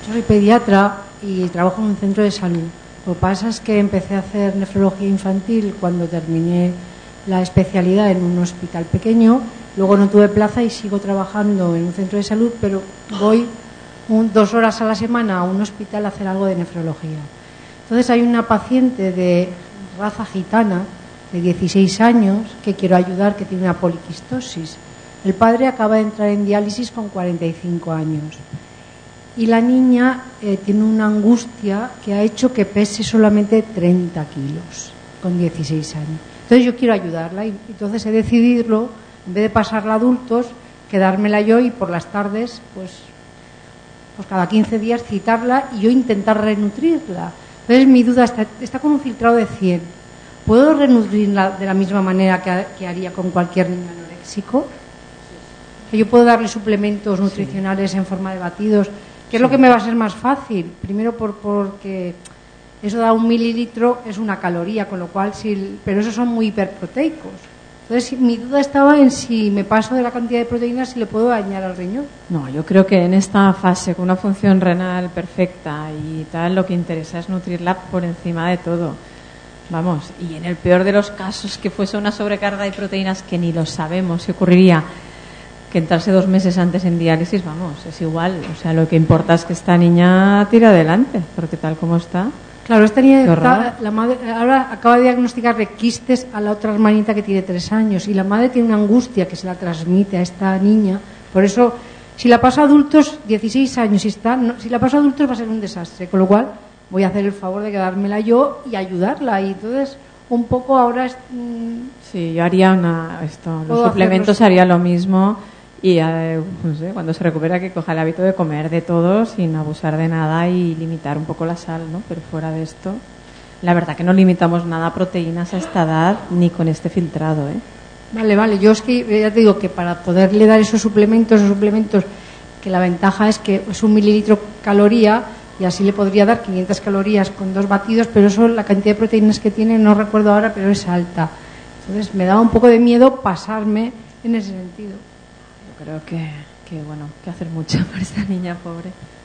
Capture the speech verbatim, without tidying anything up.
Yo soy pediatra y trabajo en un centro de salud. Lo que pasa es que empecé a hacer nefrología infantil cuando terminé la especialidad en un hospital pequeño. Luego no tuve plaza y sigo trabajando en un centro de salud, pero voy un, dos horas a la semana a un hospital a hacer algo de nefrología. Entonces hay una paciente de raza gitana de dieciséis años que quiero ayudar, que tiene una poliquistosis. El padre acaba de entrar en diálisis con cuarenta y cinco años y la niña eh, tiene una angustia que ha hecho que pese solamente treinta kilos con dieciséis años. Entonces yo quiero ayudarla y entonces he decidido, en vez de pasarla a adultos, quedármela yo y por las tardes pues, pues cada quince días citarla y yo intentar renutrirla. Entonces mi duda está, está con un filtrado de cien. ¿Puedo renutrirla de la misma manera que, que haría con cualquier niño anoréxico? Que yo puedo darle suplementos nutricionales sí. en forma de batidos, que es sí. lo que me va a ser más fácil. Primero por, porque eso da un mililitro, es una caloría, con lo cual, si, pero esos son muy hiperproteicos. Entonces mi duda estaba en si me paso de la cantidad de proteínas, si le puedo dañar al riñón. No, yo creo que en esta fase, con una función renal perfecta y tal, lo que interesa es nutrirla por encima de todo. Vamos, y en el peor de los casos que fuese una sobrecarga de proteínas que ni lo sabemos si ocurriría, que entrarse dos meses antes en diálisis, vamos, es igual. O sea, lo que importa es que esta niña tire adelante, porque tal como está. Claro, esta niña está, la madre, ahora acaba de diagnosticarle quistes a la otra hermanita que tiene tres años y la madre tiene una angustia que se la transmite a esta niña. Por eso, si la paso a adultos, dieciséis años, si, está, no, si la paso a adultos va a ser un desastre, con lo cual voy a hacer el favor de quedármela yo y ayudarla. Y entonces, un poco ahora... Es, mmm, sí, yo haría una, esto, los suplementos haría lo mismo. Y eh, no sé, cuando se recupera que coja el hábito de comer de todo sin abusar de nada y limitar un poco la sal, ¿no? Pero fuera de esto, la verdad que no limitamos nada a proteínas a esta edad ni con este filtrado, ¿eh? Vale, vale. Yo es que ya te digo que para poderle dar esos suplementos, esos suplementos, que la ventaja es que es un mililitro caloría y así le podría dar quinientas calorías con dos batidos, pero eso, la cantidad de proteínas que tiene, no recuerdo ahora, pero es alta. Entonces me daba un poco de miedo pasarme en ese sentido. Creo que, que bueno, que hacer mucho por esta niña pobre.